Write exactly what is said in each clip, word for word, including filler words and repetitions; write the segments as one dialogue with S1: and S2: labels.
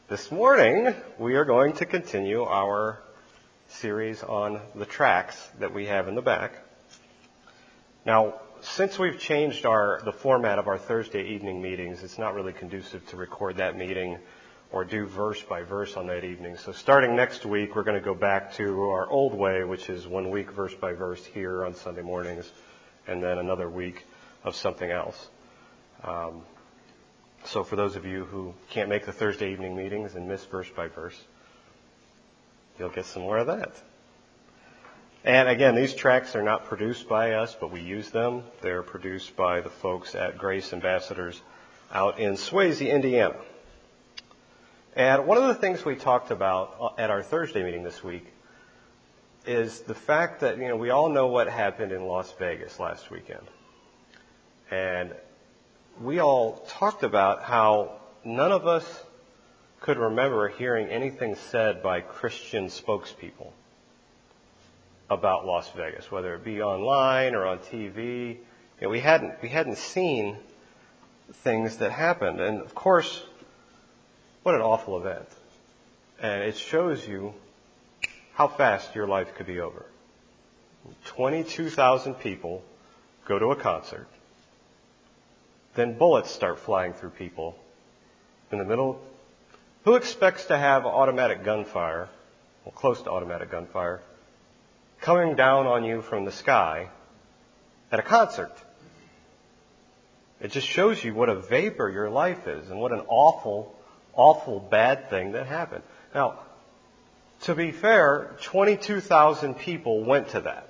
S1: This morning, we are going to continue our series on the tracts that we have in the back. Now, since we've changed our the format of our Thursday evening meetings, it's not really conducive to record that meeting or do verse by verse on that evening. So starting next week, we're going to go back to our old way, which is one week verse by verse here on Sunday mornings, and then another week of something else. Um, so for those of you who can't make the Thursday evening meetings and miss verse by verse, you'll get some more of that. And again, these tracts are not produced by us, but we use them. They're produced by the folks at Grace Ambassadors out in Swayze, Indiana. And one of the things we talked about at our Thursday meeting this week is the fact that, you know, we all know what happened in Las Vegas last weekend. And we all talked about how none of us could remember hearing anything said by Christian spokespeople about Las Vegas, whether it be online or on T V. You know, we hadn't we hadn't seen things that happened. And of course, what an awful event. And it shows you how fast your life could be over. twenty-two thousand people go to a concert. Then bullets start flying through people in the middle. Who expects to have automatic gunfire, well, close to automatic gunfire, coming down on you from the sky at a concert? It just shows you what a vapor your life is and what an awful awful bad thing that happened. Now, to be fair, twenty-two thousand people went to that.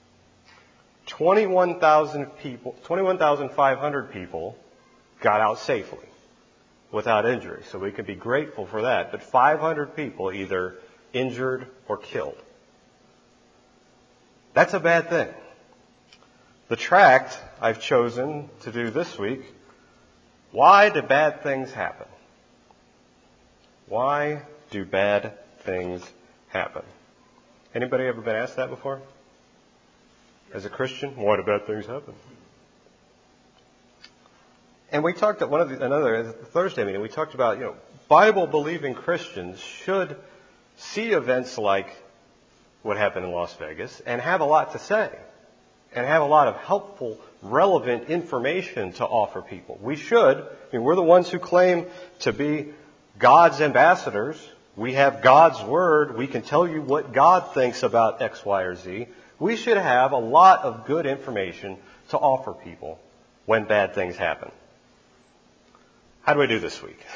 S1: twenty-one thousand people, twenty-one thousand five hundred people got out safely without injury. So we can be grateful for that. But five hundred people either injured or killed. That's a bad thing. The tract I've chosen to do this week, Why Do Bad Things Happen? Why do bad things happen? Anybody ever been asked that before? As a Christian, why do bad things happen? And we talked at one of the, another Thursday meeting. We talked about, you know, Bible-believing Christians should see events like what happened in Las Vegas and have a lot to say and have a lot of helpful, relevant information to offer people. We should. I mean, we're the ones who claim to be God's ambassadors. We have God's Word. We can tell you what God thinks about X, Y, or Z. We should have a lot of good information to offer people when bad things happen. How do we do this week?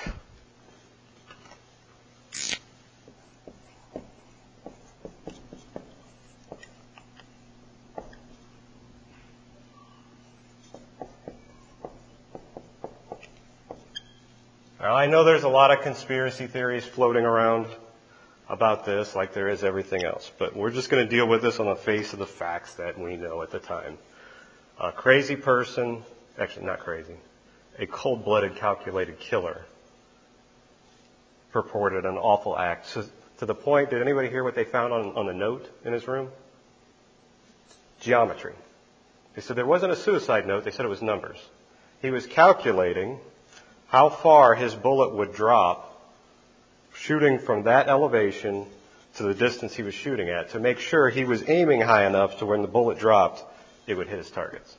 S1: Now, I know there's a lot of conspiracy theories floating around about this, like there is everything else, but we're just going to deal with this on the face of the facts that we know at the time. A crazy person, actually not crazy, a cold-blooded, calculated killer purported an awful act. So, to the point, did anybody hear what they found on, on the note in his room? Geometry. They said there wasn't a suicide note, they said it was numbers. He was calculating how far his bullet would drop shooting from that elevation to the distance he was shooting at to make sure he was aiming high enough to when the bullet dropped, it would hit his targets.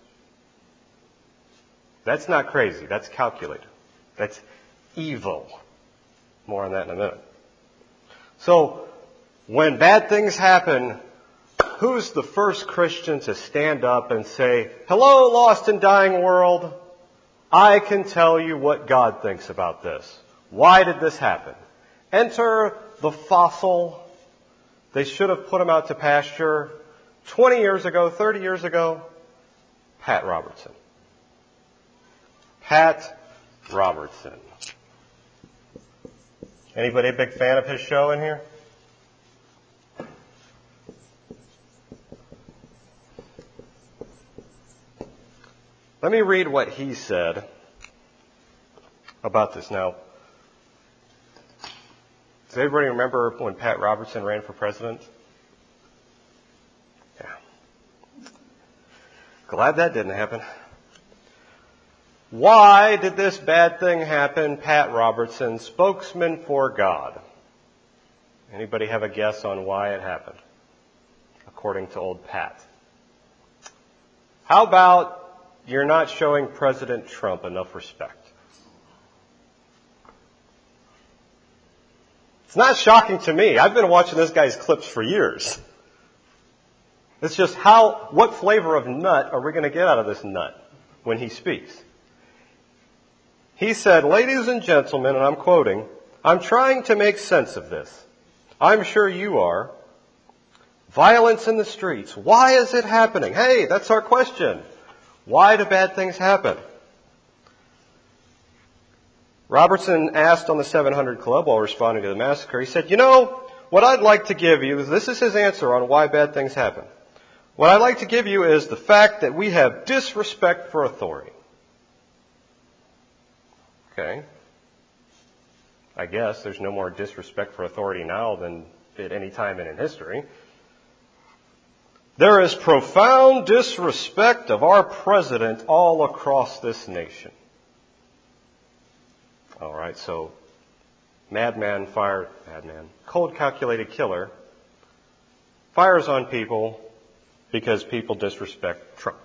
S1: That's not crazy. That's calculated. That's evil. More on that in a minute. So, when bad things happen, who's the first Christian to stand up and say, "Hello, lost and dying world. I can tell you what God thinks about this. Why did this happen?" Enter the fossil. They should have put him out to pasture twenty years ago, thirty years ago. Pat Robertson. Pat Robertson. Anybody a big fan of his show in here? Let me read what he said about this. Now, does everybody remember when Pat Robertson ran for president? Yeah. Glad that didn't happen. Why did this bad thing happen? Pat Robertson, spokesman for God. Anybody have a guess on why it happened, according to old Pat? How about you're not showing President Trump enough respect? It's not shocking to me. I've been watching this guy's clips for years. It's just how, what flavor of nut are we going to get out of this nut when he speaks? He said, "Ladies and gentlemen," and I'm quoting, "I'm trying to make sense of this. I'm sure you are. Violence in the streets. Why is it happening? Hey, that's our question. Why do bad things happen?" Robertson asked on the seven hundred Club while responding to the massacre, he said, "You know, what I'd like to give you, this is his answer on why bad things happen. What I'd like to give you is the fact that we have disrespect for authority." Okay. I guess there's no more disrespect for authority now than at any time in history. "There is profound disrespect of our president all across this nation." All right, so madman fire, madman, cold calculated killer fires on people because people disrespect Trump.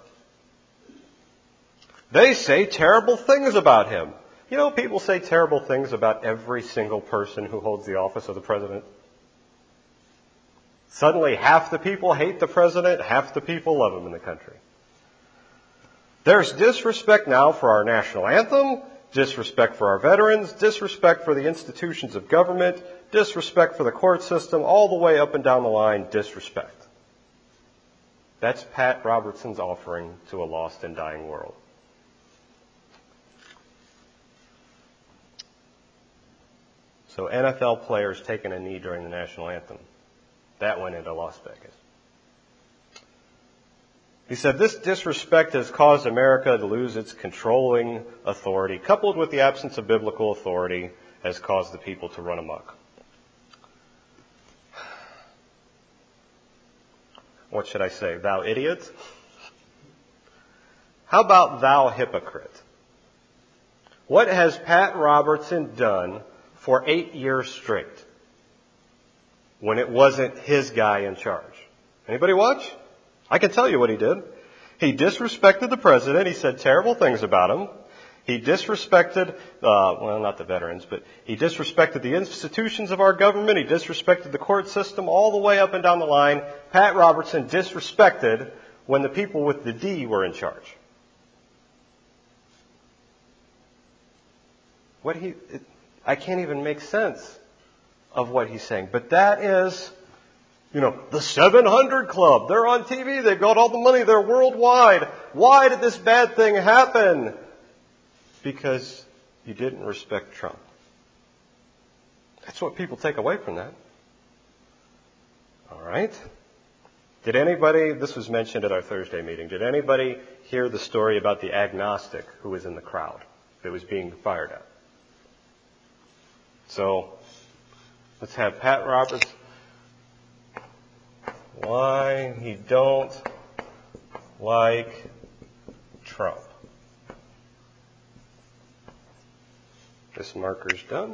S1: They say terrible things about him. You know, people say terrible things about every single person who holds the office of the president. Suddenly, half the people hate the president, half the people love him in the country. There's disrespect now for our national anthem, disrespect for our veterans, disrespect for the institutions of government, disrespect for the court system, all the way up and down the line, disrespect. That's Pat Robertson's offering to a lost and dying world. So N F L players taking a knee during the national anthem. That went into Las Vegas. He said, "This disrespect has caused America to lose its controlling authority, coupled with the absence of biblical authority, has caused the people to run amok." What should I say? Thou idiot? How about thou hypocrite? What has Pat Robertson done for eight years straight when it wasn't his guy in charge? Anybody watch? I can tell you what he did. He disrespected the president. He said terrible things about him. He disrespected, uh, well, not the veterans, but he disrespected the institutions of our government. He disrespected the court system all the way up and down the line. Pat Robertson disrespected when the people with the D were in charge. What he, it, I can't even make sense of what he's saying. But that is, you know, the seven hundred Club. They're on T V. They've got all the money. They're worldwide. Why did this bad thing happen? Because you didn't respect Trump. That's what people take away from that. All right. Did anybody, this was mentioned at our Thursday meeting, did anybody hear the story about the agnostic who was in the crowd that was being fired at? So, let's have Pat Roberts. Why he don't like Trump. This marker's done.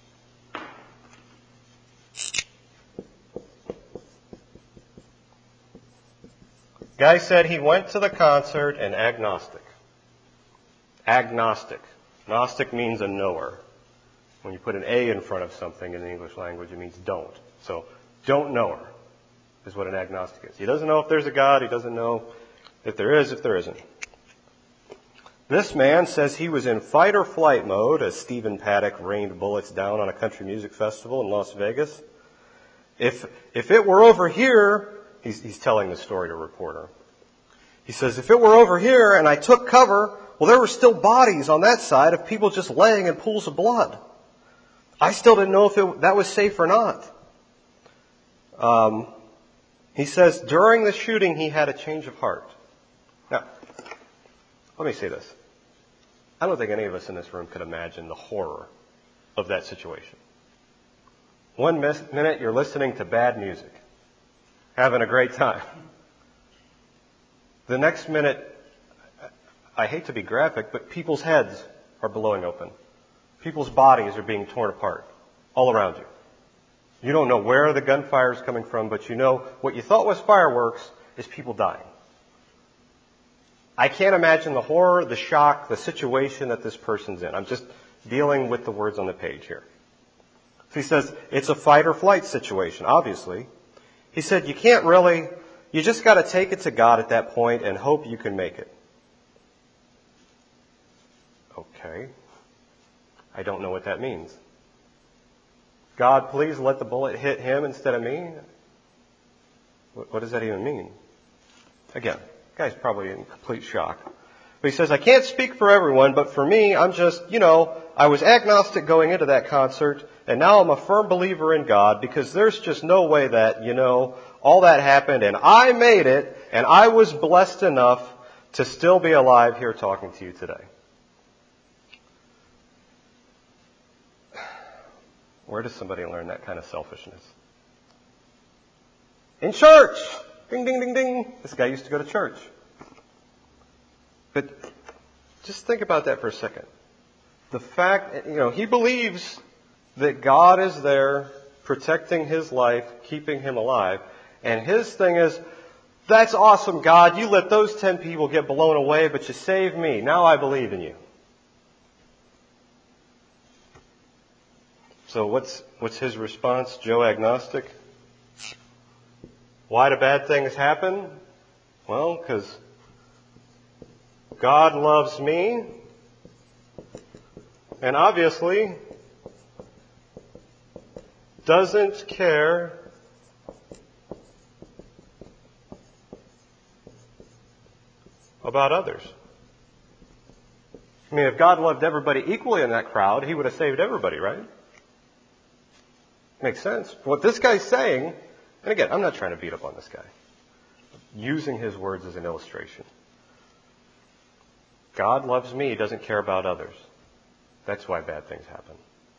S1: Guy said he went to the concert and agnostic. Agnostic. Gnostic means a knower. When you put an A in front of something in the English language, it means don't. So, don't knower is what an agnostic is. He doesn't know if there's a God. He doesn't know if there is, if there isn't. This man says he was in fight or flight mode as Stephen Paddock rained bullets down on a country music festival in Las Vegas. If if it were over here, he's, he's telling the story to a reporter. He says, if it were over here and I took cover, well, there were still bodies on that side of people just laying in pools of blood. I still didn't know if it, that was safe or not. Um, he says during the shooting he had a change of heart. Now, let me say this. I don't think any of us in this room could imagine the horror of that situation. One minute you're listening to bad music, having a great time. The next minute, I hate to be graphic, but people's heads are blowing open. People's bodies are being torn apart all around you. You don't know where the gunfire is coming from, but you know what you thought was fireworks is people dying. I can't imagine the horror, the shock, the situation that this person's in. I'm just dealing with the words on the page here. So he says, it's a fight or flight situation, obviously. He said, you can't really, you just got to take it to God at that point and hope you can make it. Okay. I don't know what that means. God, please let the bullet hit him instead of me? What, what does that even mean? Again, the guy's probably in complete shock. But he says, I can't speak for everyone, but for me, I'm just, you know, I was agnostic going into that concert, and now I'm a firm believer in God because there's just no way that, you know, all that happened and I made it and I was blessed enough to still be alive here talking to you today. Where does somebody learn that kind of selfishness? In church! Ding, ding, ding, ding. This guy used to go to church. But just think about that for a second. The fact, you know, he believes that God is there protecting his life, keeping him alive. And his thing is, that's awesome, God. You let those ten people get blown away, but you saved me. Now I believe in you. So what's what's his response? Joe Agnostic. Why do bad things happen? Well, because God loves me, and obviously doesn't care about others. I mean, if God loved everybody equally in that crowd, he would have saved everybody, right? Makes sense. What this guy's saying, and again, I'm not trying to beat up on this guy. I'm using his words as an illustration. God loves me, he doesn't care about others. That's why bad things happen.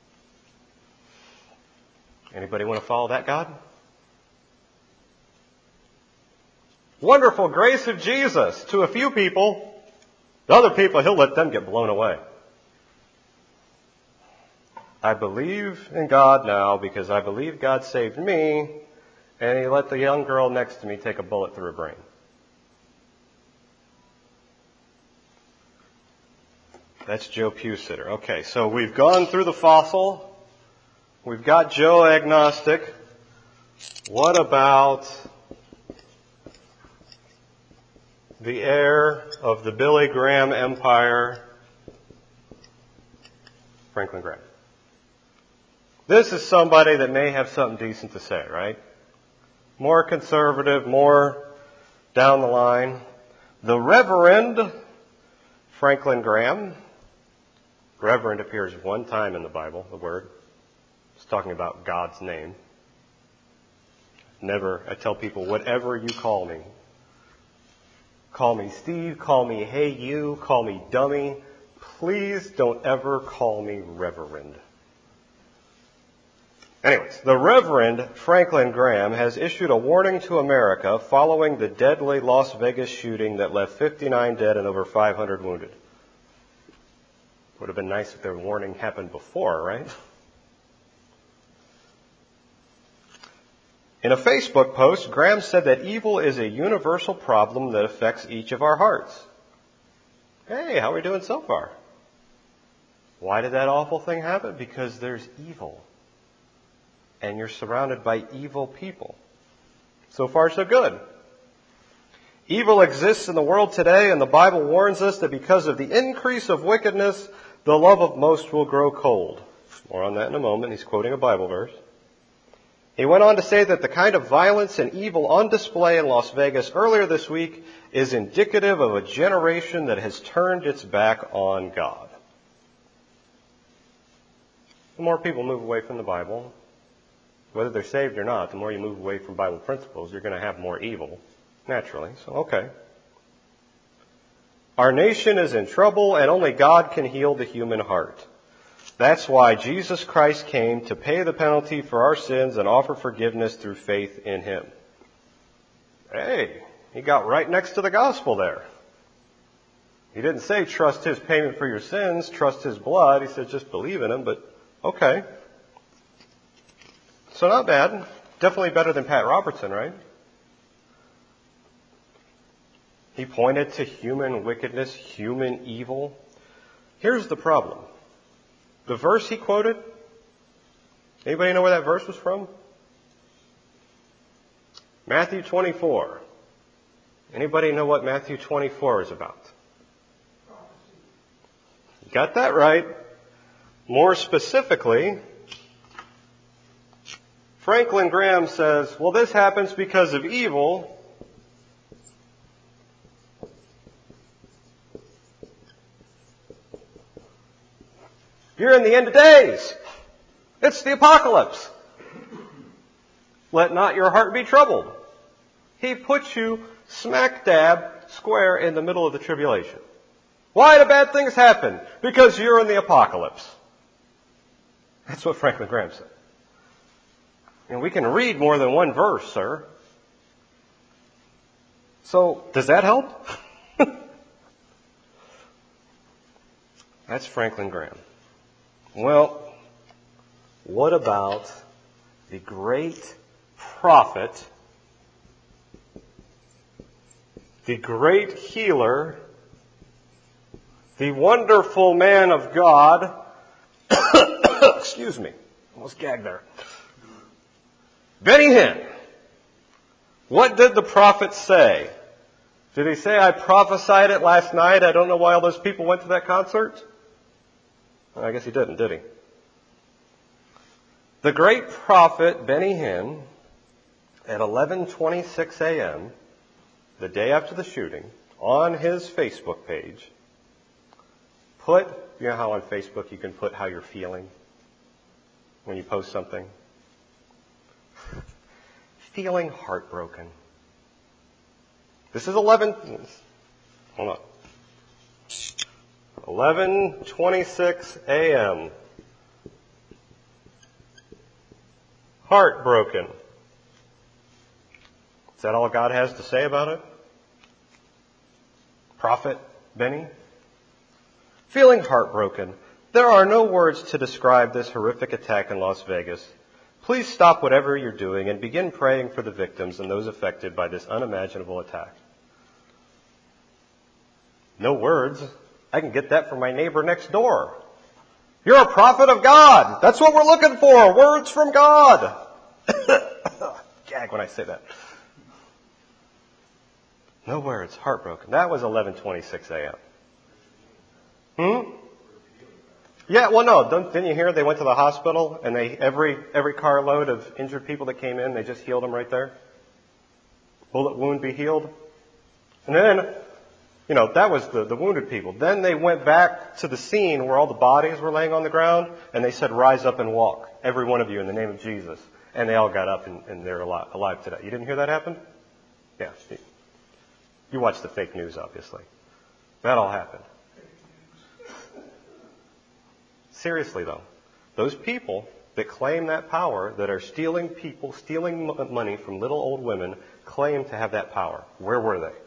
S1: Anybody want to follow that God? Wonderful grace of Jesus to a few people. The other people, he'll let them get blown away. I believe in God now because I believe God saved me, and he let the young girl next to me take a bullet through her brain. That's Joe Pewsitter. Okay, so we've gone through the fossil. We've got Joe Agnostic. What about the heir of the Billy Graham empire, Franklin Graham? This is somebody that may have something decent to say, right? More conservative, more down the line. The Reverend Franklin Graham. Reverend appears one time in the Bible, the word. It's talking about God's name. Never, I tell people, whatever you call me. Call me Steve, call me hey you, call me dummy. Please don't ever call me Reverend. Anyways, the Reverend Franklin Graham has issued a warning to America following the deadly Las Vegas shooting that left fifty-nine dead and over five hundred wounded. Would have been nice if the warning happened before, right? In a Facebook post, Graham said that evil is a universal problem that affects each of our hearts. Hey, how are we doing so far? Why did that awful thing happen? Because there's evil. And you're surrounded by evil people. So far, so good. Evil exists in the world today, and the Bible warns us that because of the increase of wickedness, the love of most will grow cold. More on that in a moment. He's quoting a Bible verse. He went on to say that the kind of violence and evil on display in Las Vegas earlier this week is indicative of a generation that has turned its back on God. The more people move away from the Bible, whether they're saved or not, the more you move away from Bible principles, you're going to have more evil, naturally. So, okay. Our nation is in trouble, and only God can heal the human heart. That's why Jesus Christ came to pay the penalty for our sins and offer forgiveness through faith in Him. Hey, he got right next to the gospel there. He didn't say trust his payment for your sins, trust his blood. He said just believe in him, but okay. So not bad. Definitely better than Pat Robertson, right? He pointed to human wickedness, human evil. Here's the problem. The verse he quoted, anybody know where that verse was from? Matthew twenty-four. Anybody know what Matthew twenty-four is about? You got that right. More specifically, Franklin Graham says, well, this happens because of evil. You're in the end of days. It's the apocalypse. Let not your heart be troubled. He puts you smack dab square in the middle of the tribulation. Why do bad things happen? Because you're in the apocalypse. That's what Franklin Graham said. And we can read more than one verse, sir. So, does that help? That's Franklin Graham. Well, what about the great prophet, the great healer, the wonderful man of God, excuse me, almost gagged there, Benny Hinn? What did the prophet say? Did he say, I prophesied it last night, I don't know why all those people went to that concert? Well, I guess he didn't, did he? The great prophet Benny Hinn, at eleven twenty-six a.m., the day after the shooting, on his Facebook page, put, you know how on Facebook you can put how you're feeling when you post something? Feeling heartbroken. This is eleven, hold on. eleven twenty-six a.m. Heartbroken. Is that all God has to say about it? Prophet Benny? Feeling heartbroken. There are no words to describe this horrific attack in Las Vegas. Please stop whatever you're doing and begin praying for the victims and those affected by this unimaginable attack. No words. I can get that from my neighbor next door. You're a prophet of God. That's what we're looking for. Words from God. Gag when I say that. No words. Heartbroken. That was eleven twenty-six a.m. Hmm? Yeah, well, no. Don't, didn't you hear they went to the hospital and they every every carload of injured people that came in, they just healed them right there? Bullet wound be healed. And then, you know, that was the, the wounded people. Then they went back to the scene where all the bodies were laying on the ground, and they said, rise up and walk, every one of you, in the name of Jesus. And they all got up, and, and they're alive, alive today. You didn't hear that happen? Yeah. You watched the fake news, obviously. That all happened. Seriously, though, those people that claim that power, that are stealing people, stealing money from little old women, claim to have that power. Where were they?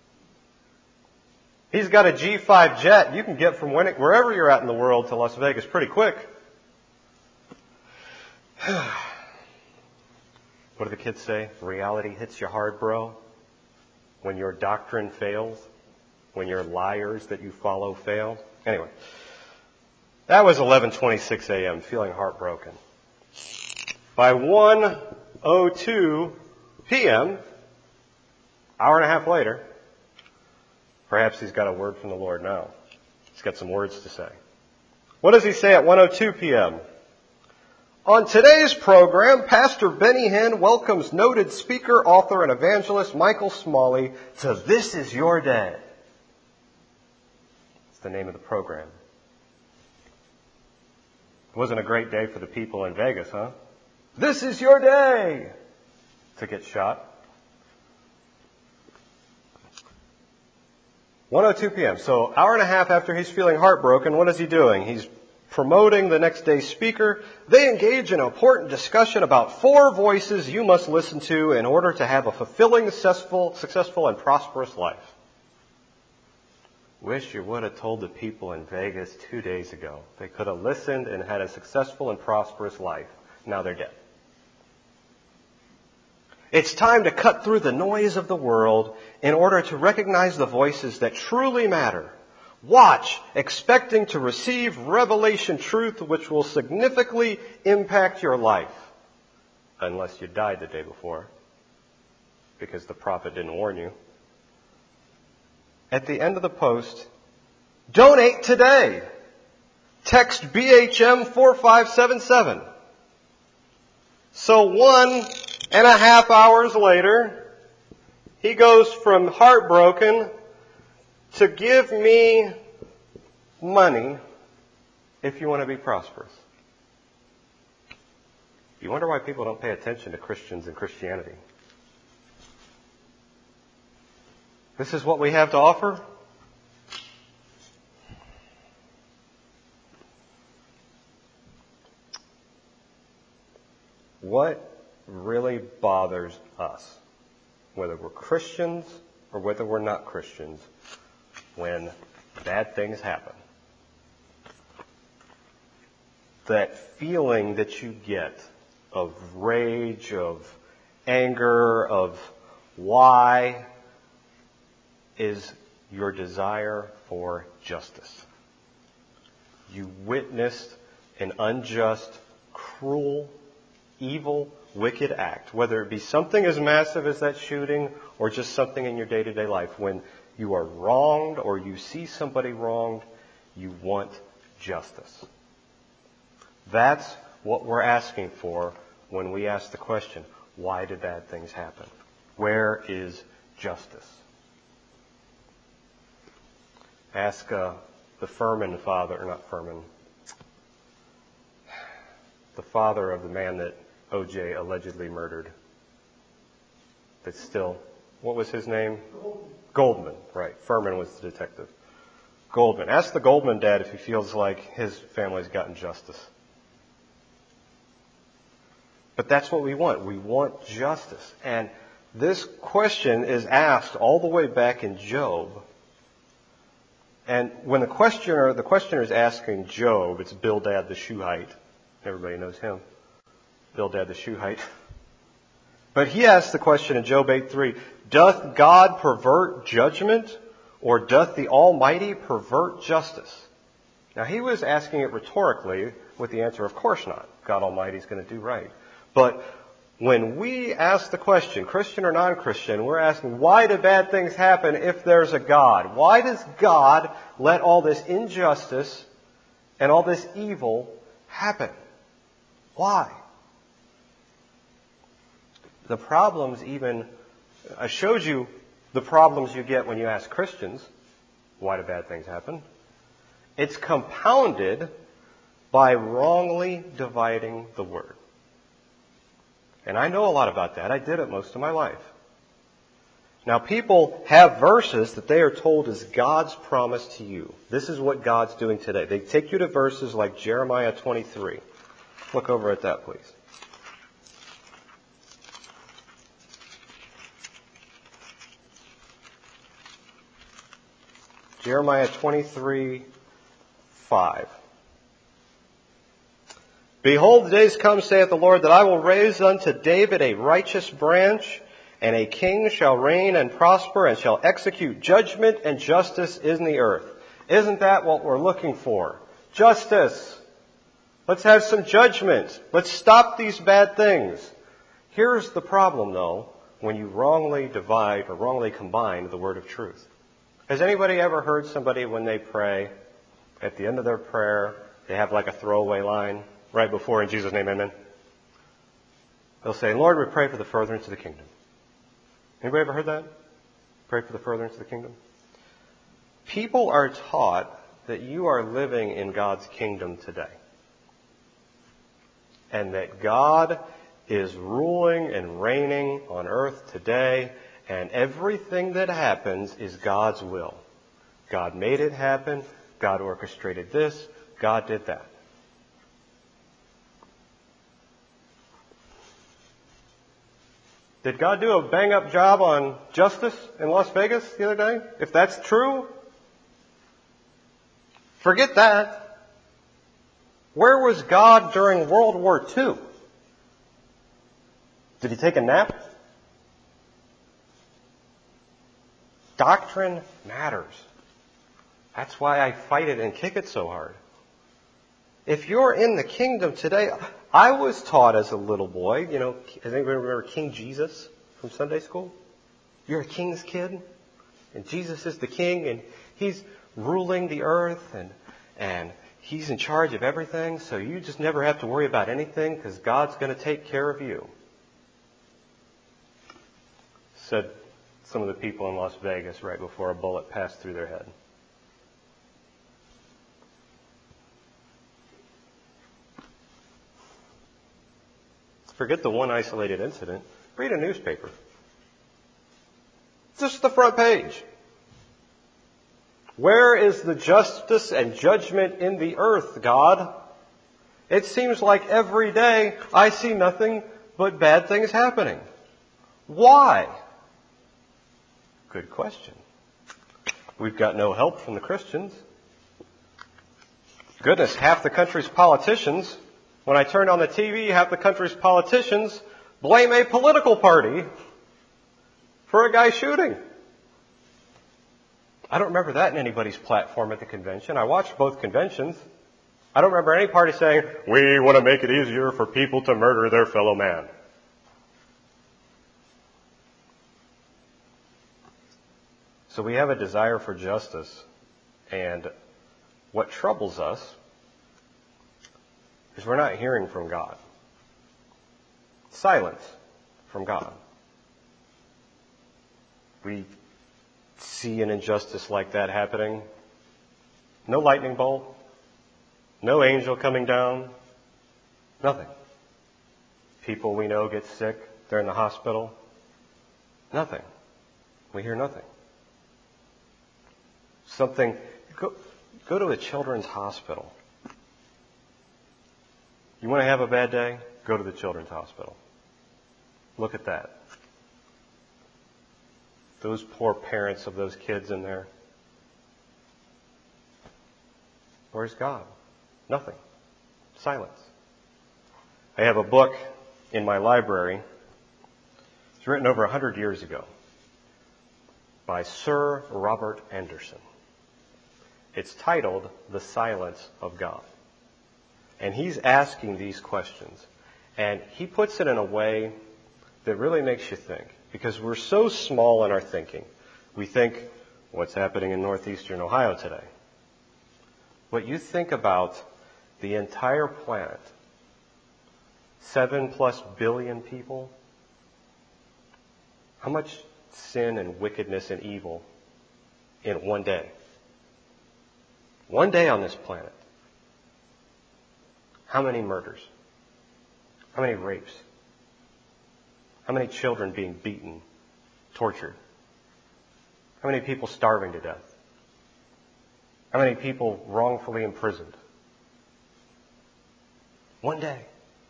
S1: He's got a G five jet. You can get from wherever you're at in the world to Las Vegas pretty quick. What do the kids say? Reality hits you hard, bro. When your doctrine fails. When your liars that you follow fail. Anyway, that was eleven twenty-six a.m., feeling heartbroken. By one oh two p.m., hour and a half later, perhaps he's got a word from the Lord now. He's got some words to say. What does he say at one oh two p.m.? On today's program, Pastor Benny Hinn welcomes noted speaker, author, and evangelist Michael Smalley to This Is Your Day. It's the name of the program. It wasn't a great day for the people in Vegas, huh? This is your day to get shot. one oh two p.m. So hour and a half after he's feeling heartbroken, what is he doing? He's promoting the next day's speaker. They engage in an important discussion about four voices you must listen to in order to have a fulfilling, successful, successful and prosperous life. Wish you would have told the people in Vegas two days ago. They could have listened and had a successful and prosperous life. Now they're dead. It's time to cut through the noise of the world in order to recognize the voices that truly matter. Watch, expecting to receive revelation truth which will significantly impact your life. Unless you died the day before, because the prophet didn't warn you. At the end of the post, donate today. Text B H M four five seven seven. So one and a half hours later, he goes from heartbroken to give me money if you want to be prosperous. You wonder why people don't pay attention to Christians and Christianity. This is what we have to offer? What really bothers us, whether we're Christians or whether we're not Christians, when bad things happen? That feeling that you get of rage, of anger, of why, is your desire for justice. You witnessed an unjust, cruel, evil, wicked act, whether it be something as massive as that shooting or just something in your day-to-day life. When you are wronged or you see somebody wronged, you want justice. That's what we're asking for when we ask the question, why did bad things happen? Where is justice? Ask uh, the Furman father, or not Furman, the father of the man that O J allegedly murdered. That's still, what was his name? Goldman. Goldman, right. Furman was the detective. Goldman. Ask the Goldman dad if he feels like his family's gotten justice. But that's what we want. We want justice. And this question is asked all the way back in Job. And when the questioner, the questioner is asking Job, it's Bildad the Shuhite. Everybody knows him. Bildad the Shuhite. But he asks the question in Job eight three, doth God pervert judgment, or doth the Almighty pervert justice? Now he was asking it rhetorically with the answer, of course not. God Almighty is going to do right. But when we ask the question, Christian or non-Christian, we're asking, why do bad things happen if there's a God? Why does God let all this injustice and all this evil happen? Why? The problems even, I showed you the problems you get when you ask Christians, why do bad things happen? It's compounded by wrongly dividing the word. And I know a lot about that. I did it most of my life. Now, people have verses that they are told is God's promise to you. This is what God's doing today. They take you to verses like Jeremiah twenty-three. Look over at that, please. Jeremiah twenty-three, five. Behold, the days come, saith the Lord, that I will raise unto David a righteous branch, and a king shall reign and prosper, and shall execute judgment and justice in the earth. Isn't that what we're looking for? Justice. Let's have some judgment. Let's stop these bad things. Here's the problem, though, when you wrongly divide or wrongly combine the word of truth. Has anybody ever heard somebody when they pray, at the end of their prayer, they have like a throwaway line right before, in Jesus' name, amen? They'll say, Lord, we pray for the furtherance of the kingdom. Anybody ever heard that? Pray for the furtherance of the kingdom? People are taught that you are living in God's kingdom today. And that God is ruling and reigning on earth today, and everything that happens is God's will. God made it happen. God orchestrated this. God did that. Did God do a bang-up job on justice in Las Vegas the other day? If that's true, Forget that. Where was God during World War Two? Did he take a nap? Doctrine matters. That's why I fight it and kick it so hard. If you're in the kingdom today, I was taught as a little boy, you know, does anybody remember King Jesus from Sunday school? You're a king's kid, and Jesus is the king, and he's ruling the earth, and and he's in charge of everything, so you just never have to worry about anything because God's going to take care of you. Said some of the people in Las Vegas right before a bullet passed through their head. Forget the one isolated incident. Read a newspaper. Just the front page. Where is the justice and judgment in the earth, God? It seems like every day I see nothing but bad things happening. Why? Good question. We've got no help from the Christians. Goodness, half the country's politicians, when I turn on the T V, half the country's politicians blame a political party for a guy shooting. I don't remember that in anybody's platform at the convention. I watched both conventions. I don't remember any party saying, we want to make it easier for people to murder their fellow man. So we have a desire for justice, and what troubles us is we're not hearing from God. Silence from God. We see an injustice like that happening. No lightning bolt. No angel coming down. Nothing. People we know get sick. They're in the hospital. Nothing. We hear nothing. Something, go, go to a children's hospital. You want to have a bad day? Go to the children's hospital. Look at that. Those poor parents of those kids in there. Where's God? Nothing. Silence. I have a book in my library. It's written over a hundred years ago by Sir Robert Anderson. It's titled The Silence of God. And he's asking these questions. And he puts it in a way that really makes you think. Because we're so small in our thinking. We think, what's happening in northeastern Ohio today? But you think about the entire planet. Seven plus billion people. How much sin and wickedness and evil in one day? One day on this planet. How many murders? How many rapes? How many children being beaten, tortured? How many people starving to death? How many people wrongfully imprisoned? One day.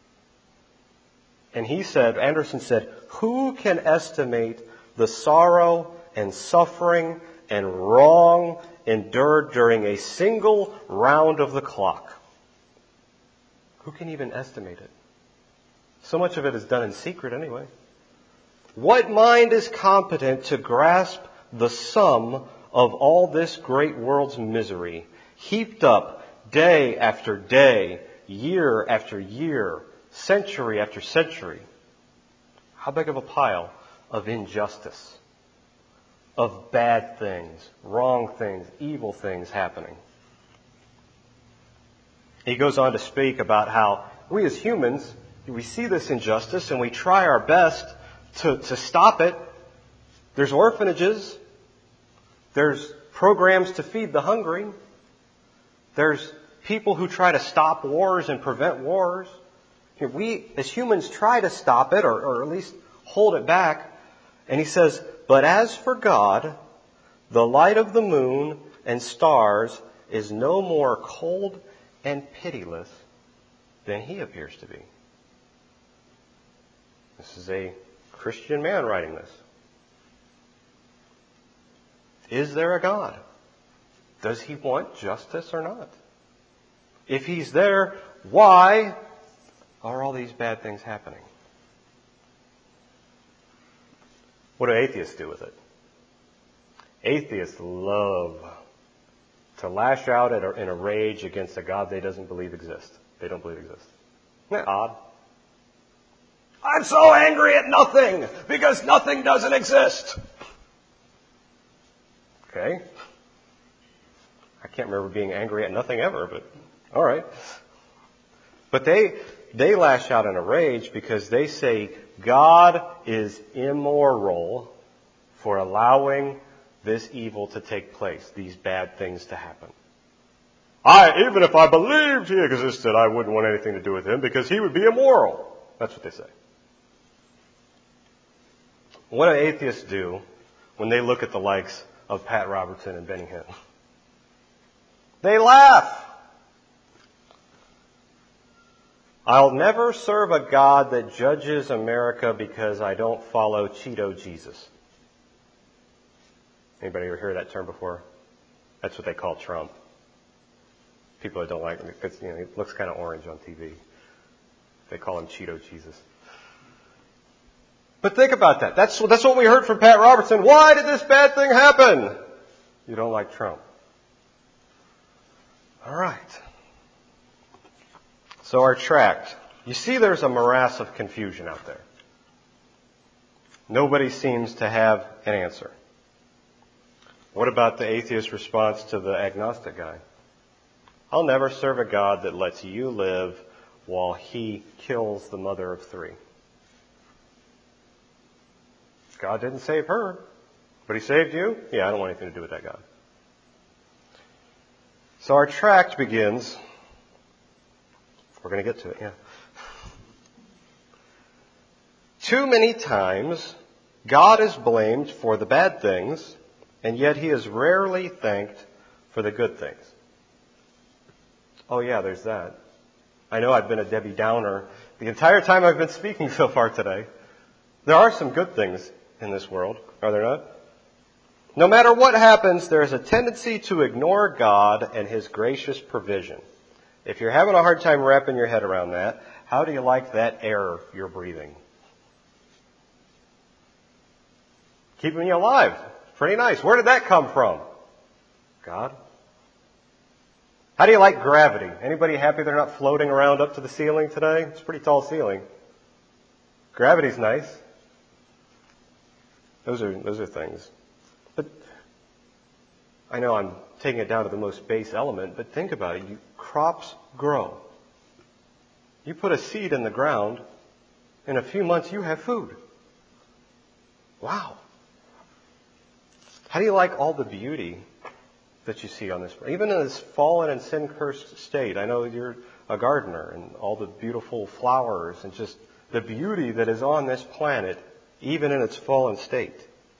S1: And he said, Anderson said, who can estimate the sorrow and suffering and wrong endured during a single round of the clock? Who can even estimate it? So much of it is done in secret anyway. What mind is competent to grasp the sum of all this great world's misery, heaped up day after day, year after year, century after century? How big of a pile of injustice, of bad things, wrong things, evil things happening? He goes on to speak about how we as humans, we see this injustice and we try our best to, to stop it. There's orphanages. There's programs to feed the hungry. There's people who try to stop wars and prevent wars. We, as humans, try to stop it or, or at least hold it back. And he says, but as for God, the light of the moon and stars is no more cold and pitiless than he appears to be. This is a Christian man writing this. Is there a God? Does he want justice or not? If he's there, why are all these bad things happening? What do atheists do with it? Atheists love to lash out at a, in a rage against a God they doesn't believe exists. They don't believe exists. Isn't that odd? I'm so angry at nothing because nothing doesn't exist. Okay. I can't remember being angry at nothing ever, but all right. But they they lash out in a rage because they say God is immoral for allowing this evil to take place, these bad things to happen. I, even if I believed he existed, I wouldn't want anything to do with him because he would be immoral. That's what they say. What do atheists do when they look at the likes of Pat Robertson and Benny Hinn? They laugh. I'll never serve a God that judges America because I don't follow Cheeto Jesus. Anybody ever heard that term before? That's what they call Trump. People that don't like him, because you know, he looks kind of orange on T V. They call him Cheeto Jesus. But think about that. That's, that's what we heard from Pat Robertson. Why did this bad thing happen? You don't like Trump. All right. So our tract. You see there's a morass of confusion out there. Nobody seems to have an answer. What about the atheist response to the agnostic guy? I'll never serve a God that lets you live while he kills the mother of three. God didn't save her, but he saved you? Yeah, I don't want anything to do with that God. So our tract begins. We're going to get to it, yeah. Too many times, God is blamed for the bad things, and yet he is rarely thanked for the good things. Oh yeah, there's that. I know I've been a Debbie Downer the entire time I've been speaking so far today. There are some good things in this world, are there not? No matter what happens, there is a tendency to ignore God and his gracious provision. If you're having a hard time wrapping your head around that, how do you like that air you're breathing? Keeping you alive. Pretty nice. Where did that come from? God. How do you like gravity? Anybody happy they're not floating around up to the ceiling today? It's a pretty tall ceiling. Gravity's nice. Those are, those are things. But I know I'm taking it down to the most base element, but think about it. You, crops grow. You put a seed in the ground, in a few months you have food. Wow. How do you like all the beauty that you see on this? Even in this fallen and sin-cursed state, I know you're a gardener, and all the beautiful flowers and just the beauty that is on this planet, even in its fallen state.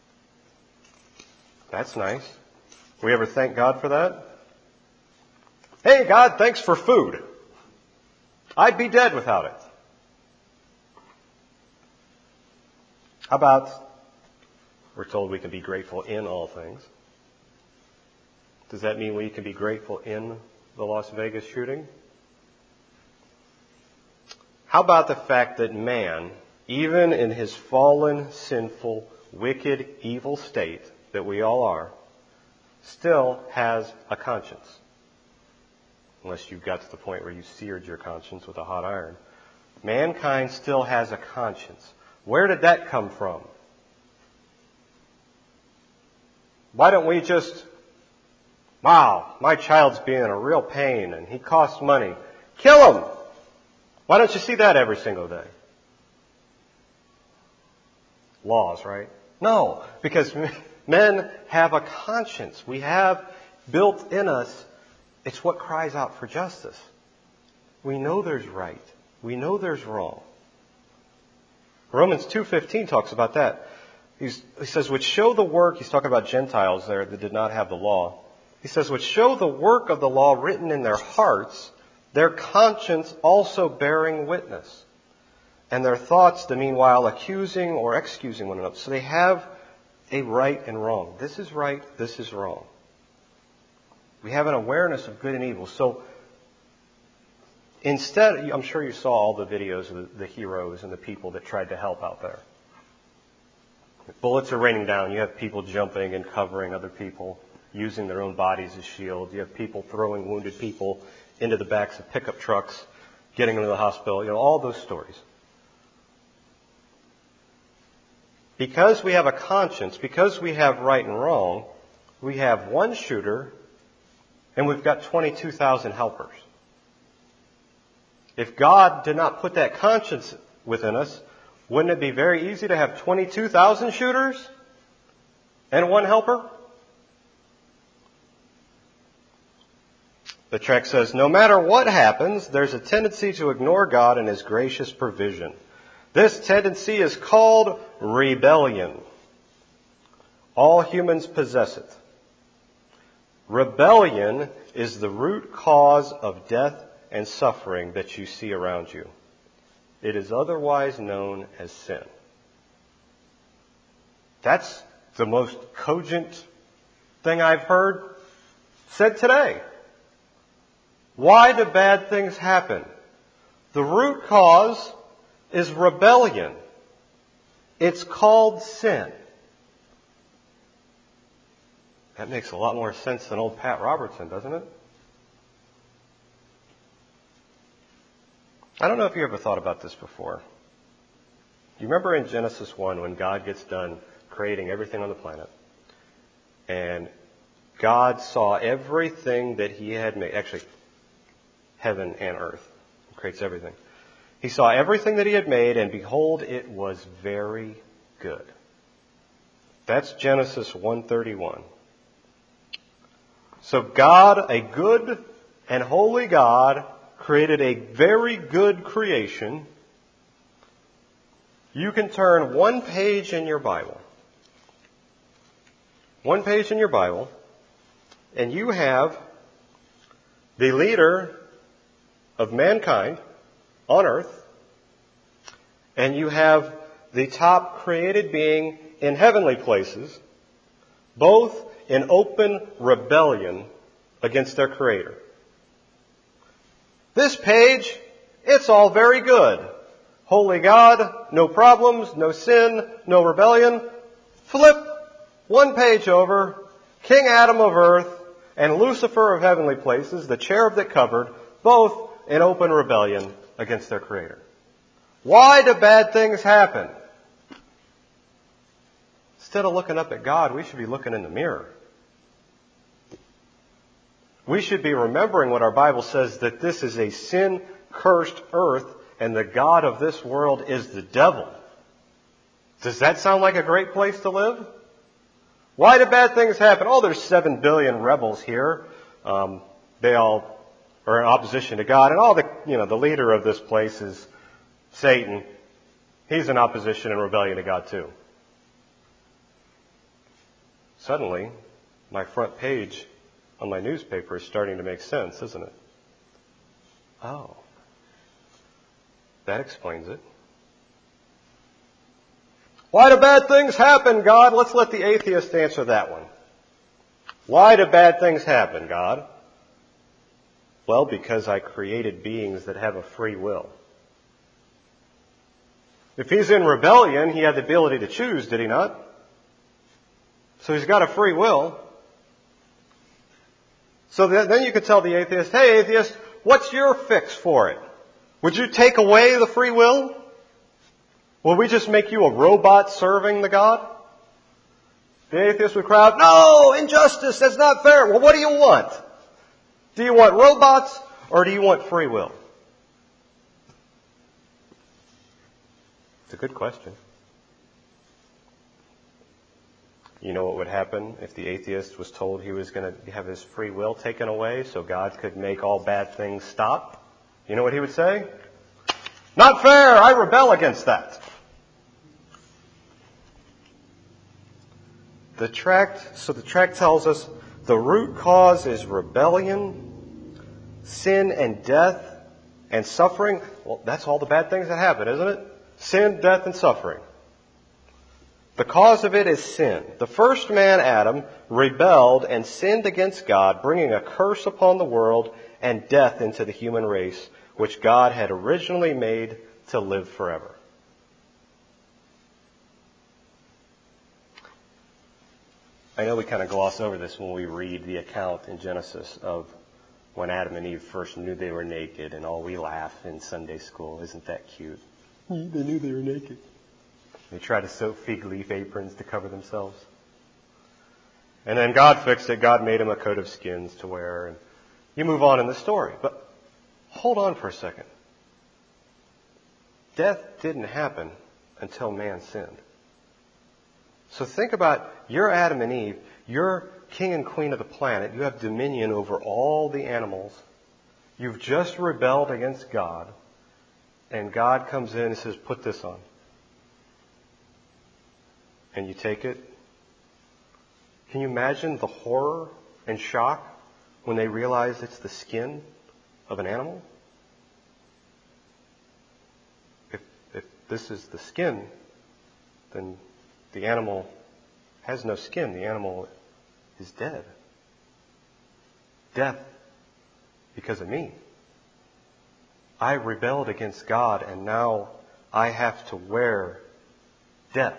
S1: That's nice. We ever thank God for that? Hey, God, thanks for food. I'd be dead without it. How about, we're told we can be grateful in all things. Does that mean we can be grateful in the Las Vegas shooting? How about the fact that man, even in his fallen, sinful, wicked, evil state that we all are, still has a conscience? Unless you've got to the point where you seared your conscience with a hot iron. Mankind still has a conscience. Where did that come from? Why don't we just, wow, my child's being in a real pain and he costs money. Kill him! Why don't you see that every single day? Laws, right? No, because men have a conscience. We have built in us, it's what cries out for justice. We know there's right. We know there's wrong. Romans two fifteen talks about that. He's, he says, which show the work, he's talking about Gentiles there that did not have the law. He says, which show the work of the law written in their hearts, their conscience also bearing witness, and their thoughts the meanwhile accusing or excusing one another. So they have a right and wrong. This is right, this is wrong. We have an awareness of good and evil. So instead, I'm sure you saw all the videos of the, the heroes and the people that tried to help out there. Bullets are raining down. You have people jumping and covering other people, using their own bodies as shields. You have people throwing wounded people into the backs of pickup trucks, getting them to the hospital. You know, all those stories. Because we have a conscience, because we have right and wrong, we have one shooter and we've got twenty-two thousand helpers. If God did not put that conscience within us, wouldn't it be very easy to have twenty-two thousand shooters and one helper? The tract says, no matter what happens, there's a tendency to ignore God and His gracious provision. This tendency is called rebellion. All humans possess it. Rebellion is the root cause of death and suffering that you see around you. It is otherwise known as sin. That's the most cogent thing I've heard said today. Why do bad things happen? The root cause is rebellion. It's called sin. That makes a lot more sense than old Pat Robertson, doesn't it? I don't know if you ever thought about this before. You remember in Genesis one when God gets done creating everything on the planet, and God saw everything that He had made, actually heaven and earth, He creates everything. He saw everything that He had made, and behold, it was very good. That's Genesis one thirty-one. So God, a good and holy God, created a very good creation. You can turn one page in your Bible. One page in your Bible, and you have the leader of mankind on earth, and you have the top created being in heavenly places, both in open rebellion against their Creator. This page, it's all very good. Holy God, no problems, no sin, no rebellion. Flip one page over, King Adam of earth and Lucifer of heavenly places, the cherub that covered, both in open rebellion against their Creator. Why do bad things happen? Instead of looking up at God, we should be looking in the mirror. We should be remembering what our Bible says, that this is a sin-cursed earth and the God of this world is the devil. Does that sound like a great place to live? Why do bad things happen? Oh, there's seven billion rebels here. Um, they all are in opposition to God. And all the, you know, the leader of this place is Satan. He's in opposition and rebellion to God too. Suddenly, my front page on my newspaper is starting to make sense, isn't it? Oh. That explains it. Why do bad things happen, God? Let's let the atheist answer that one. Why do bad things happen, God? Well, because I created beings that have a free will. If He's in rebellion, He had the ability to choose, did He not? So He's got a free will. So then you could tell the atheist, hey atheist, what's your fix for it? Would you take away the free will? Will we just make you a robot serving the God? The atheist would cry out, no, injustice, that's not fair. Well, what do you want? Do you want robots or do you want free will? It's a good question. You know what would happen if the atheist was told he was going to have his free will taken away so God could make all bad things stop? You know what he would say? Not fair! I rebel against that. The tract, so the tract tells us the root cause is rebellion, sin and death and suffering. Well, that's all the bad things that happen, isn't it? Sin, death, and suffering. The cause of it is sin. The first man, Adam, rebelled and sinned against God, bringing a curse upon the world and death into the human race, which God had originally made to live forever. I know we kind of gloss over this when we read the account in Genesis of when Adam and Eve first knew they were naked, and all we laugh in Sunday school. Isn't that cute? They knew they were naked. They tried to sew fig leaf aprons to cover themselves. And then God fixed it. God made them a coat of skins to wear. And you move on in the story. But hold on for a second. Death didn't happen until man sinned. So think about, you're Adam and Eve. You're king and queen of the planet. You have dominion over all the animals. You've just rebelled against God. And God comes in and says, put this on. And you take it. Can you imagine the horror and shock when they realize it's the skin of an animal? If, if this is the skin, then the animal has no skin. The animal is dead. Death because of me. I rebelled against God, and now I have to wear death.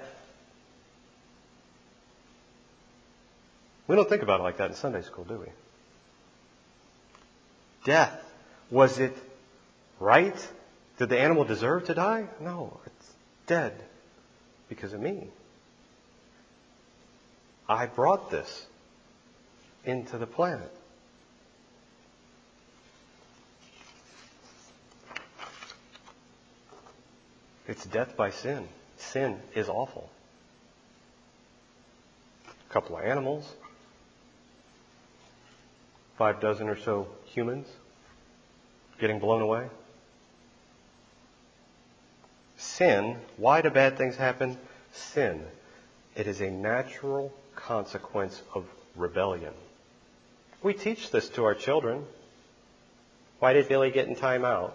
S1: We don't think about it like that in Sunday school, do we? Death. Was it right? Did the animal deserve to die? No, it's dead because of me. I brought this into the planet. It's death by sin. Sin is awful. A couple of animals. Five dozen or so humans getting blown away. Sin. Why do bad things happen? Sin. It is a natural consequence of rebellion. We teach this to our children. Why did Billy get in time out?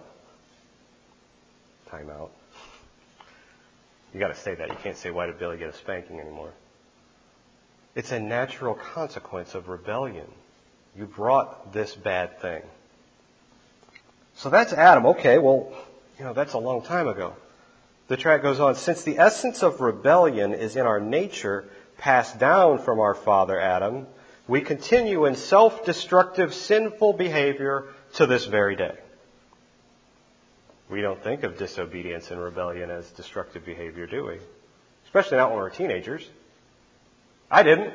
S1: Time out. You got to say that. You can't say, why did Billy get a spanking anymore? It's a natural consequence of rebellion. You brought this bad thing. So that's Adam. Okay, well, you know, that's a long time ago. The track goes on. Since the essence of rebellion is in our nature, passed down from our father Adam, we continue in self-destructive, sinful behavior to this very day. We don't think of disobedience and rebellion as destructive behavior, do we? Especially not when we're teenagers. I didn't.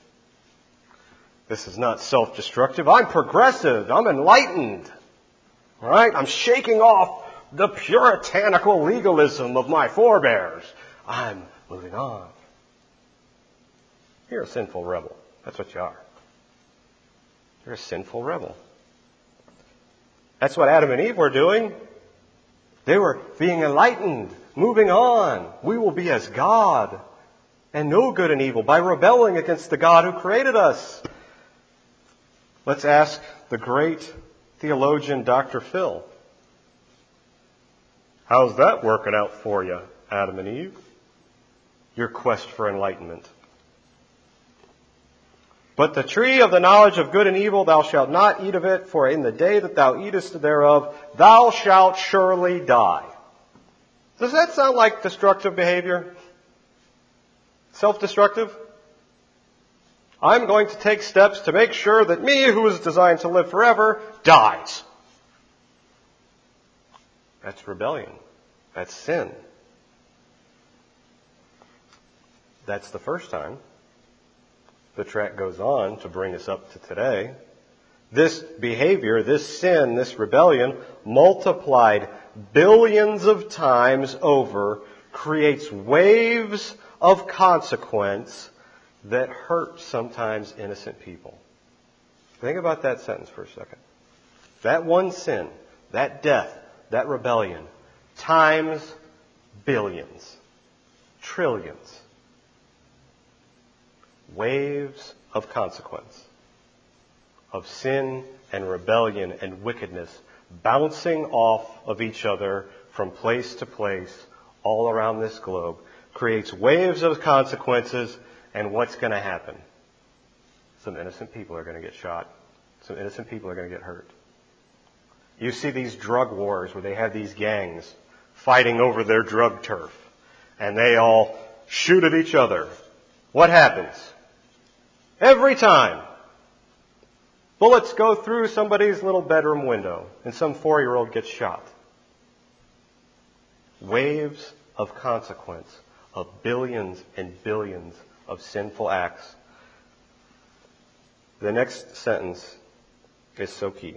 S1: This is not self-destructive. I'm progressive. I'm enlightened. All right? I'm shaking off the puritanical legalism of my forebears. I'm moving on. You're a sinful rebel. That's what you are. You're a sinful rebel. That's what Adam and Eve were doing. They were being enlightened, moving on. We will be as God and know good and evil by rebelling against the God who created us. Let's ask the great theologian Doctor Phil. How's that working out for you, Adam and Eve? Your quest for enlightenment. But the tree of the knowledge of good and evil, thou shalt not eat of it, for in the day that thou eatest thereof, thou shalt surely die. Does that sound like destructive behavior? Self-destructive? I'm going to take steps to make sure that me, who is designed to live forever, dies. That's rebellion. That's sin. That's the first time. The track goes on to bring us up to today. This behavior, this sin, this rebellion, multiplied billions of times over, creates waves of consequence that hurt sometimes innocent people. Think about that sentence for a second. That one sin, that death, that rebellion, times billions, trillions. Waves of consequence, of sin and rebellion and wickedness bouncing off of each other from place to place all around this globe, creates waves of consequences, and what's going to happen? Some innocent people are going to get shot. Some innocent people are going to get hurt. You see these drug wars where they have these gangs fighting over their drug turf, and they all shoot at each other. What happens? Every time, bullets go through somebody's little bedroom window, and some four-year-old gets shot. Waves of consequence of billions and billions of sinful acts. The next sentence is so key.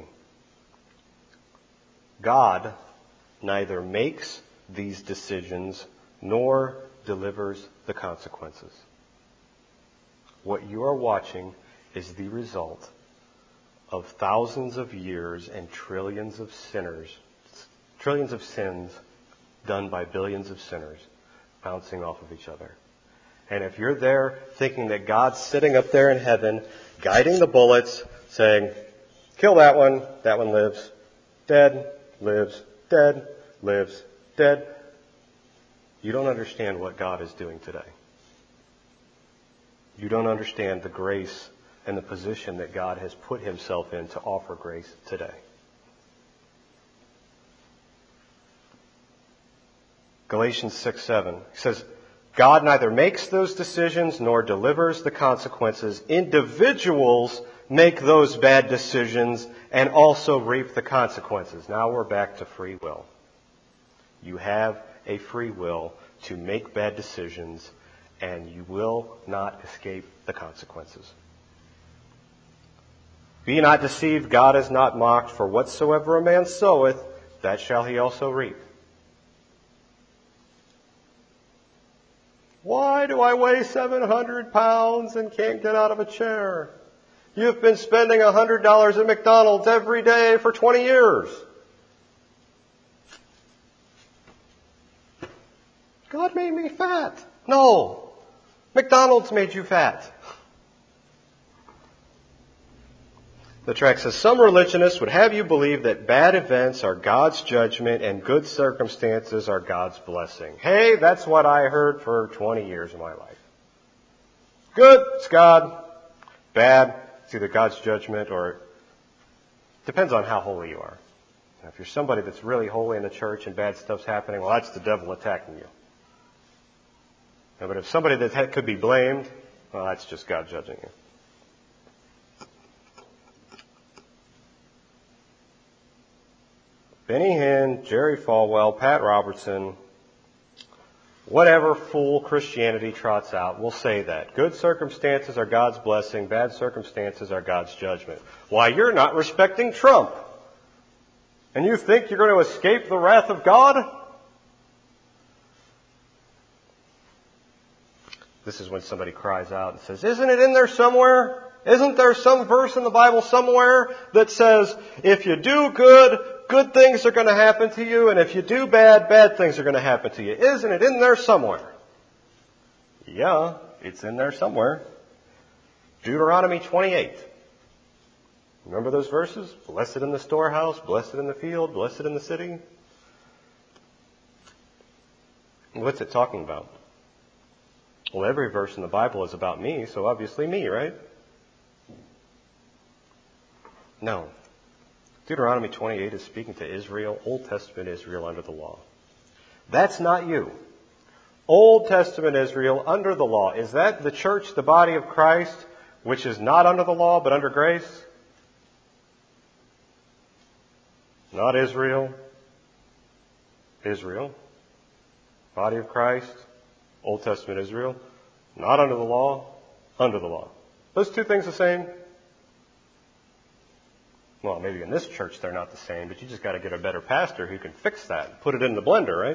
S1: God neither makes these decisions nor delivers the consequences. What you are watching is the result of thousands of years and trillions of sinners, trillions of sins done by billions of sinners bouncing off of each other. And if you're there thinking that God's sitting up there in heaven, guiding the bullets, saying, kill that one, that one lives, dead, lives, dead, lives, dead, you don't understand what God is doing today. You don't understand the grace and the position that God has put himself in to offer grace today. Galatians six seven says, God neither makes those decisions nor delivers the consequences. Individuals make those bad decisions and also reap the consequences. Now we're back to free will. You have a free will to make bad decisions, and you will not escape the consequences. Be not deceived, God is not mocked, for whatsoever a man soweth, that shall he also reap. Why do I weigh seven hundred pounds and can't get out of a chair? You've been spending one hundred dollars at McDonald's every day for twenty years. God made me fat. No. McDonald's made you fat. The tract says, some religionists would have you believe that bad events are God's judgment and good circumstances are God's blessing. Hey, that's what I heard for twenty years of my life. Good, it's God. Bad, it's either God's judgment or depends on how holy you are. Now, if you're somebody that's really holy in the church and bad stuff's happening, well, that's the devil attacking you. Now, but if somebody that could be blamed, well, that's just God judging you. Benny Hinn, Jerry Falwell, Pat Robertson, whatever fool Christianity trots out will say that. Good circumstances are God's blessing, bad circumstances are God's judgment. Why, you're not respecting Trump. And you think you're going to escape the wrath of God? This is when somebody cries out and says, isn't it in there somewhere? Isn't there some verse in the Bible somewhere that says, if you do good, good things are going to happen to you, and if you do bad, bad things are going to happen to you? Isn't it in there somewhere? Yeah, it's in there somewhere. Deuteronomy twenty-eight. Remember those verses? Blessed in the storehouse, blessed in the field, blessed in the city. What's it talking about? Well, every verse in the Bible is about me, so obviously me, right? No. Deuteronomy twenty-eight is speaking to Israel, Old Testament Israel under the law. That's not you. Old Testament Israel under the law. Is that the church, the body of Christ, which is not under the law but under grace? Not Israel. Israel. Body of Christ, Old Testament Israel. Not under the law, under the law. Those two things the same? Well, maybe in this church they're not the same, but you just got to get a better pastor who can fix that and put it in the blender, right?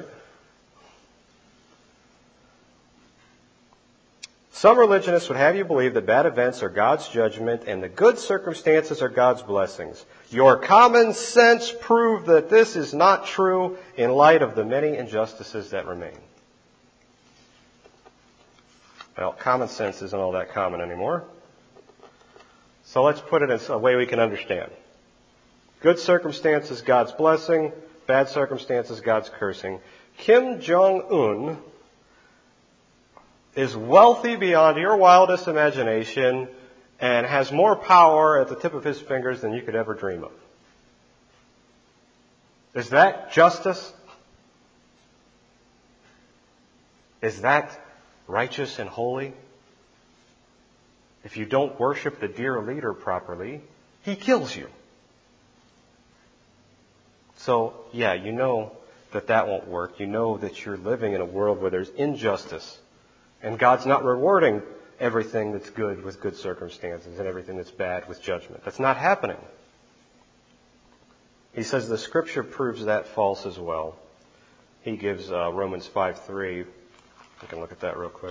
S1: Some religionists would have you believe that bad events are God's judgment and the good circumstances are God's blessings. Your common sense proves that this is not true in light of the many injustices that remain. Well, common sense isn't all that common anymore. So let's put it in a way we can understand. Good circumstances, God's blessing. Bad circumstances, God's cursing. Kim Jong-un is wealthy beyond your wildest imagination and has more power at the tip of his fingers than you could ever dream of. Is that justice? Is that righteous and holy? If you don't worship the dear leader properly, he kills you. So, yeah, you know that that won't work. You know that you're living in a world where there's injustice. And God's not rewarding everything that's good with good circumstances and everything that's bad with judgment. That's not happening. He says the Scripture proves that false as well. He gives uh, Romans five three. We can look at that real quick.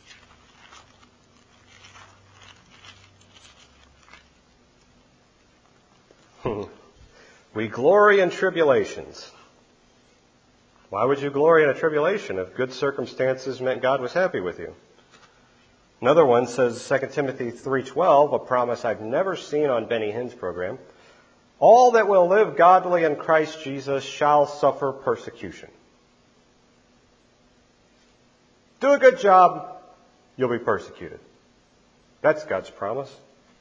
S1: We glory in tribulations. Why would you glory in a tribulation if good circumstances meant God was happy with you? Another one says Second Timothy three twelve, a promise I've never seen on Benny Hinn's program. All that will live godly in Christ Jesus shall suffer persecution. Do a good job, you'll be persecuted. That's God's promise.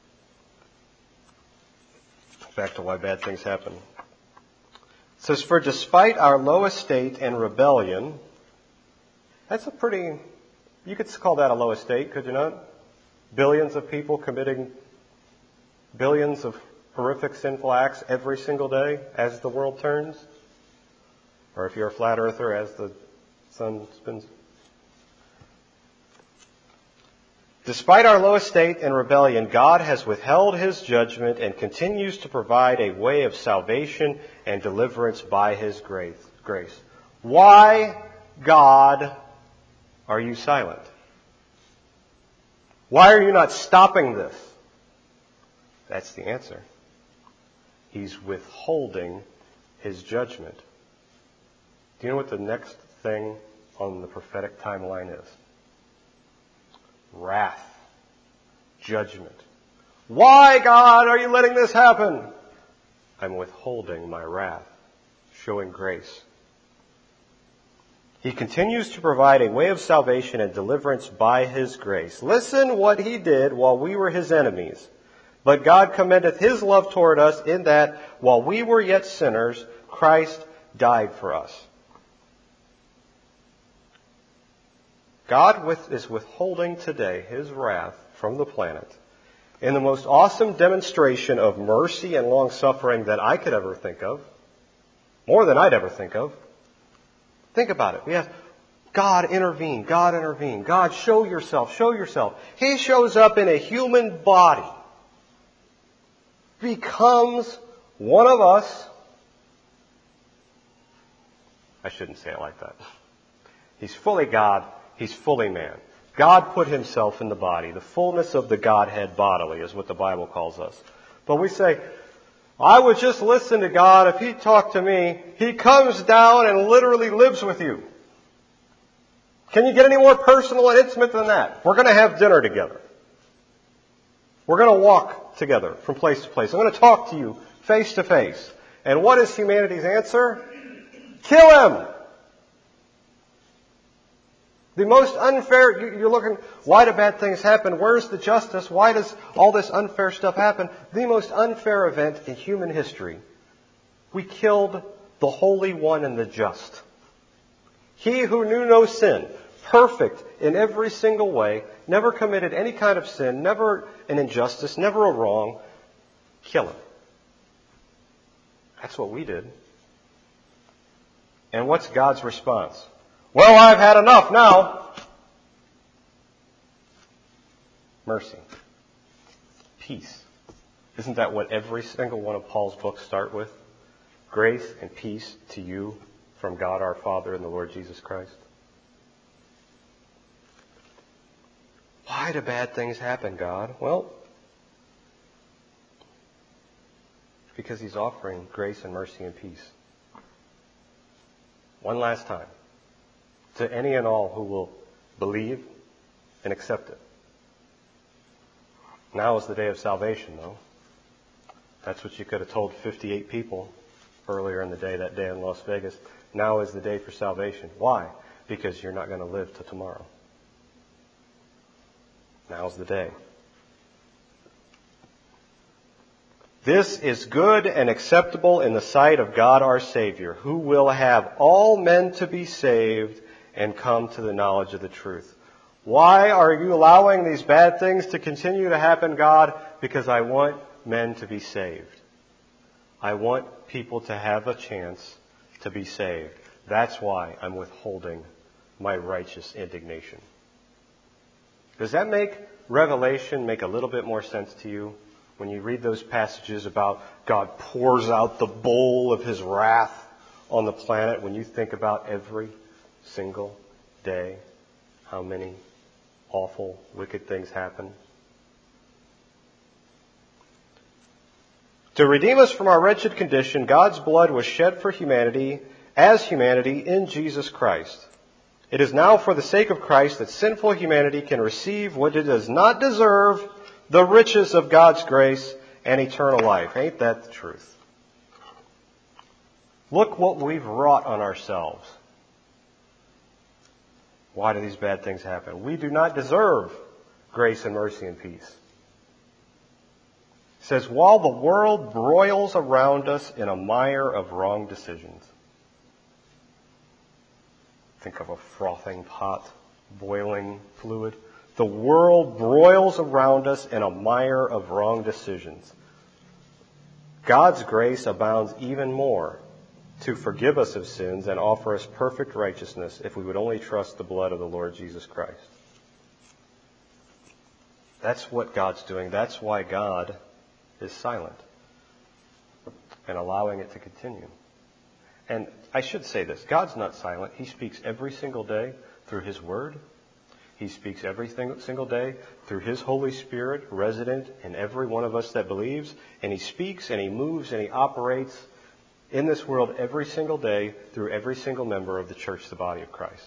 S1: Back to why bad things happen. It says, for despite our low estate and rebellion, that's a pretty, you could call that a low estate, could you not? Billions of people committing billions of horrific sinful acts every single day as the world turns. Or if you're a flat earther, as the sun spins. Despite our low estate and rebellion, God has withheld his judgment and continues to provide a way of salvation and deliverance by his grace. Why, God, are you silent? Why are you not stopping this? That's the answer. He's withholding his judgment. Do you know what the next thing on the prophetic timeline is? Wrath. Judgment. Why, God, are you letting this happen? I'm withholding my wrath, showing grace. He continues to provide a way of salvation and deliverance by his grace. Listen what he did while we were his enemies. But God commendeth his love toward us in that while we were yet sinners, Christ died for us. God with, is withholding today his wrath from the planet in the most awesome demonstration of mercy and long-suffering that I could ever think of. More than I'd ever think of. Think about it. We have God intervene, God intervene, God show yourself, show yourself. He shows up in a human body, becomes one of us. I shouldn't say it like that. He's fully God. He's fully man. God put himself in the body. The fullness of the Godhead bodily is what the Bible calls us. But we say, I would just listen to God if he talked to me. He comes down and literally lives with you. Can you get any more personal and intimate than that? We're going to have dinner together. We're going to walk together from place to place. I'm going to talk to you face to face. And what is humanity's answer? Kill him! The most unfair, you're looking, why do bad things happen? Where's the justice? Why does all this unfair stuff happen? The most unfair event in human history. We killed the Holy One and the Just. He who knew no sin, perfect in every single way, never committed any kind of sin, never an injustice, never a wrong. Kill him. That's what we did. And what's God's response? Well, I've had enough now. Mercy. Peace. Isn't that what every single one of Paul's books start with? Grace and peace to you from God our Father and the Lord Jesus Christ. Why do bad things happen, God? Well, because he's offering grace and mercy and peace. One last time. To any and all who will believe and accept it. Now is the day of salvation, though. That's what you could have told fifty-eight people earlier in the day, that day in Las Vegas. Now is the day for salvation. Why? Because you're not going to live till tomorrow. Now's the day. This is good and acceptable in the sight of God our Savior, who will have all men to be saved and come to the knowledge of the truth. Why are you allowing these bad things to continue to happen, God? Because I want men to be saved. I want people to have a chance to be saved. That's why I'm withholding my righteous indignation. Does that make Revelation make a little bit more sense to you? When you read those passages about God pours out the bowl of His wrath on the planet, when you think about every single day, how many awful, wicked things happen. To redeem us from our wretched condition, God's blood was shed for humanity, as humanity, in Jesus Christ. It is now for the sake of Christ that sinful humanity can receive what it does not deserve, the riches of God's grace and eternal life. Ain't that the truth? Look what we've wrought on ourselves. Why do these bad things happen? We do not deserve grace and mercy and peace. It says, while the world broils around us in a mire of wrong decisions. Think of a frothing pot, boiling fluid. The world broils around us in a mire of wrong decisions. God's grace abounds even more to forgive us of sins and offer us perfect righteousness if we would only trust the blood of the Lord Jesus Christ. That's what God's doing. That's why God is silent and allowing it to continue. And I should say this. God's not silent. He speaks every single day through His Word. He speaks every single day through His Holy Spirit, resident in every one of us that believes. And He speaks and He moves and He operates in this world every single day through every single member of the church, the body of Christ.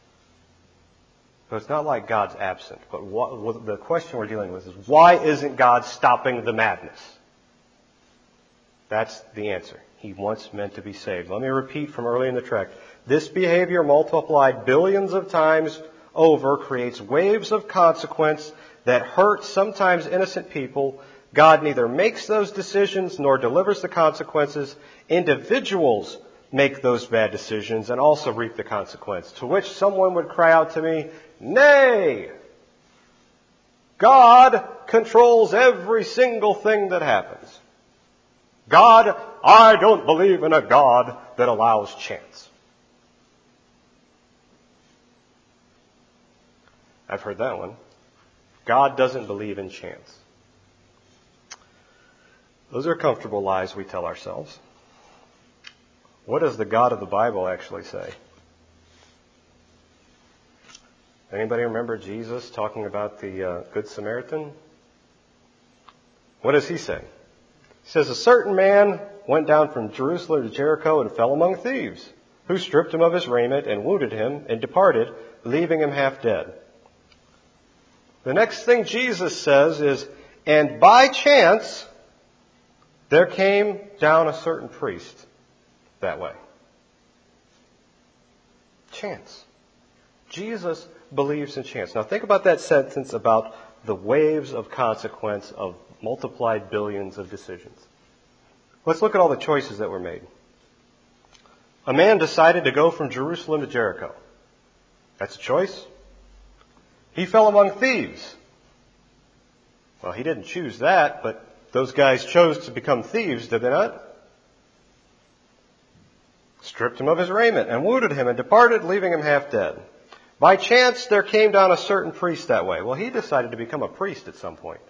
S1: So it's not like God's absent. But what, what the question we're dealing with is, why isn't God stopping the madness? That's the answer. He wants men to be saved. Let me repeat from early in the tract. This behavior multiplied billions of times over creates waves of consequence that hurt sometimes innocent people. God neither makes those decisions nor delivers the consequences. Individuals make those bad decisions and also reap the consequence. To which someone would cry out to me, nay! God controls every single thing that happens. God, I don't believe in a God that allows chance. I've heard that one. God doesn't believe in chance. Those are comfortable lies we tell ourselves. What does the God of the Bible actually say? Anybody remember Jesus talking about the uh, Good Samaritan? What does He say? He says, a certain man went down from Jerusalem to Jericho and fell among thieves, who stripped him of his raiment and wounded him and departed, leaving him half dead. The next thing Jesus says is, and by chance, there came down a certain priest that way. Chance. Jesus believes in chance. Now think about that sentence about the waves of consequence of multiplied billions of decisions. Let's look at all the choices that were made. A man decided to go from Jerusalem to Jericho. That's a choice. He fell among thieves. Well, he didn't choose that, but those guys chose to become thieves, did they not? Stripped him of his raiment and wounded him and departed, leaving him half dead. By chance, there came down a certain priest that way. Well, he decided to become a priest at some point.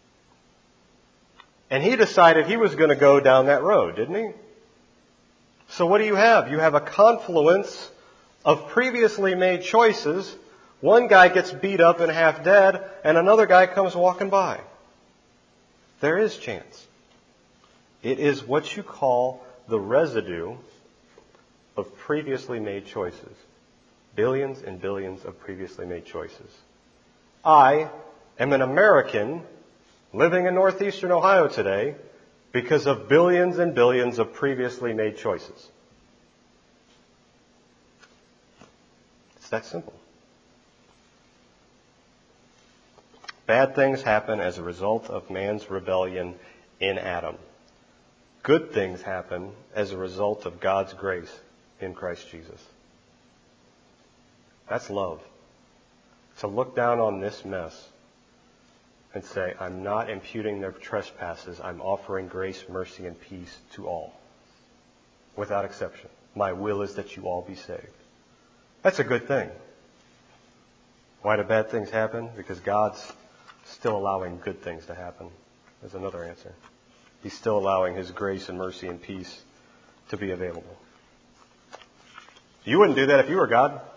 S1: And he decided he was going to go down that road, didn't he? So what do you have? You have a confluence of previously made choices. One guy gets beat up and half dead, and another guy comes walking by. There is chance. It is what you call the residue of previously made choices. Billions and billions of previously made choices. I am an American living in northeastern Ohio today because of billions and billions of previously made choices. It's that simple. Bad things happen as a result of man's rebellion in Adam. Good things happen as a result of God's grace in Christ Jesus. That's love. To look down on this mess and say, I'm not imputing their trespasses. I'm offering grace, mercy, and peace to all, without exception. My will is that you all be saved. That's a good thing. Why do bad things happen? Because God's still allowing good things to happen. There's another answer. He's still allowing His grace and mercy and peace to be available. You wouldn't do that if you were God.